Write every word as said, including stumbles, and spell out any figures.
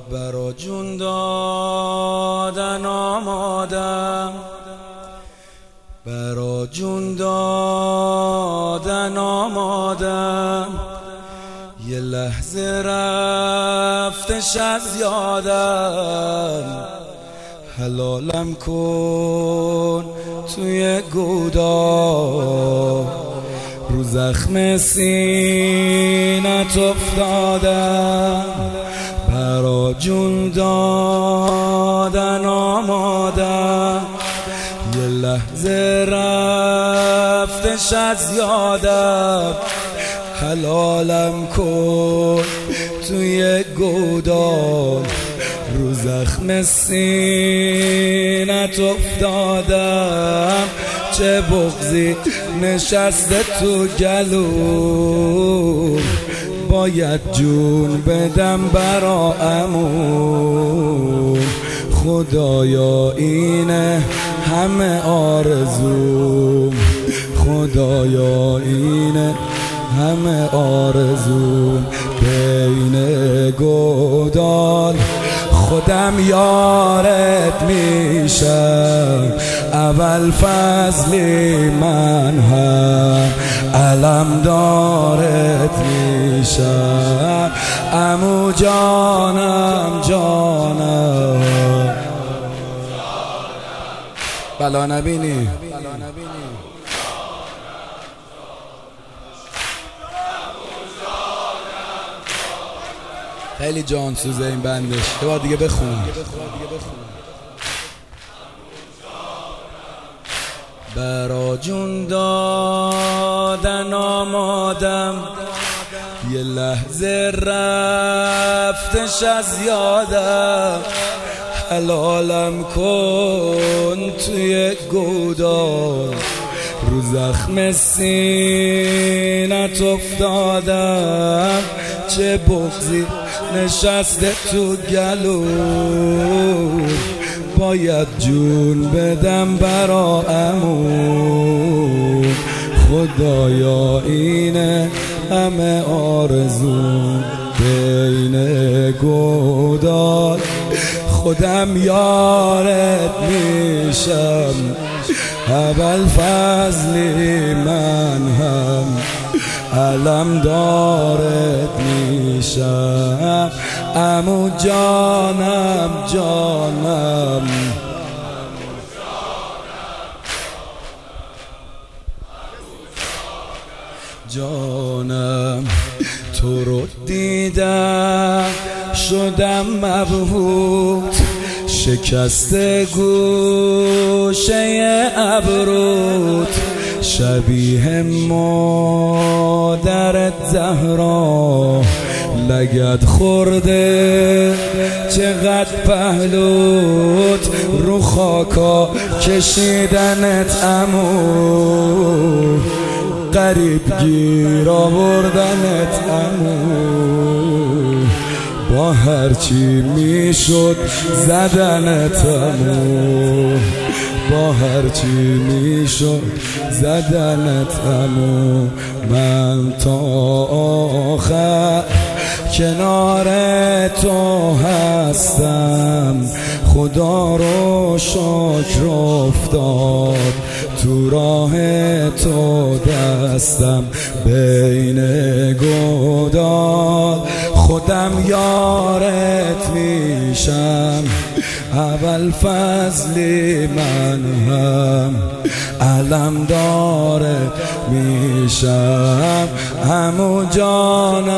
برا جون دادن آمادم، برا جون دادن آمادم. یه لحظه رفتش از یادم، حلالم کن توی گودال. رو زخم سینت افتادم، برا جون دادن آمادم. یه لحظه رفتش از یادم، حلالم کن توی گودال. رو زخم سینت افتادم، چه بغضی نشسته تو گلوم. باید جون بدم برا عموم. خدایا اینه همه آرزوم، خدایا اینه همه آرزوم. بین گودال خودم یارت میشم، اول فضلی من هم علم دارت میشم. عمو جانم جانم، بلا نبینی خیلی جان سوزه این بندش. یه بار دیگه بخون. برا جون دادن آمادم، یه لحظه رفتش از یادم. حلالم کن توی گودال. رو زخم سینت افتادم، چه بغضی نشسته تو گلوم. باید جون بدم برا عموم. خدایا اینه همه آرزوم. بین گودال خودم یارت میشم، اول فضلی من هم علم دارت میشم. عمو جانم جانم، جانم. تو رو دیدم شدم مبهوت، شکسته گوشه ابروت. شبیه مادرت زهرا، لگد خورده چقدر پهلوت. رو خاکا کشیدنت عمو، غریب گیر آوردنت عمو. با هرچی میشد زدنت عمو، با هرچی میشد زدنت عمو. من تا آخر کنار تو هستم، خدا رو شکر افتاد تو راه تو دستم. بین گودال خودم یارت میشم، اول فضلی من هم علم دارت میشم. عمو جانم